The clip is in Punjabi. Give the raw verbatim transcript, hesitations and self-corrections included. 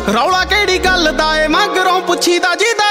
ਰੌਲਾ ਕਿਹੜੀ ਗੱਲ ਦਾ ਏ ਮਗਰੋਂ ਪੁੱਛੀਦਾ ਜਿਹਦਾ